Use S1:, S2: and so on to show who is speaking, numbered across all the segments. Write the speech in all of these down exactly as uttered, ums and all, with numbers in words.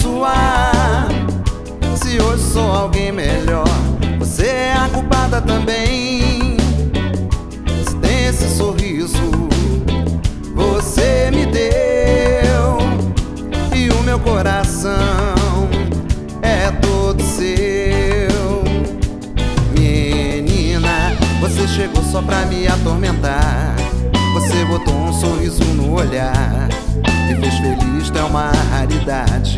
S1: sua. Se hoje sou alguém melhor, você é a culpada também. Se tem esse sorriso, você me deu, e o meu coração é todo seu. Menina, você chegou só pra me atormentar. Você botou um sorriso no olhar, me fez feliz, tu é uma raridade.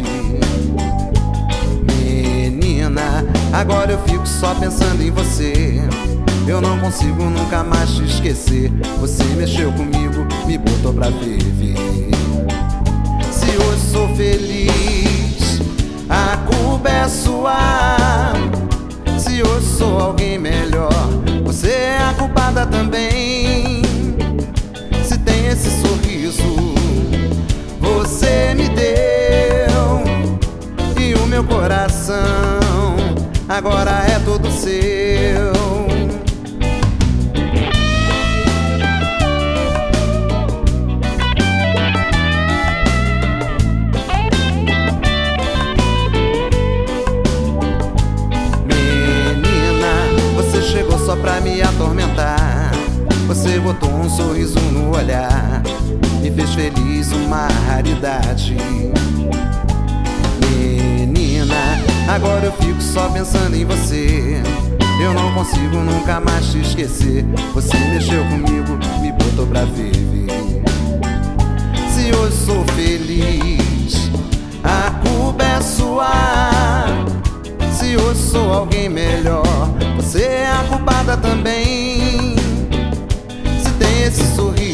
S1: Menina, agora eu fico só pensando em você. Eu não consigo nunca mais te esquecer. Você mexeu comigo, me botou pra ferver. Se hoje sou feliz, a culpa é sua. Se hoje sou alguém melhor, você é a culpada também. Se tem esse sorriso, você me deu, e o meu coração agora é todo seu. Só pra me atormentar, você botou um sorriso no olhar, me fez feliz, uma raridade. Menina, agora eu fico só pensando em você. Eu não consigo nunca mais te esquecer. Você mexeu comigo, me botou pra ferver. Se hoje sou feliz, a culpa é sua. Se hoje sou alguém melhor, você é a culpada também. Se tem esse sorriso,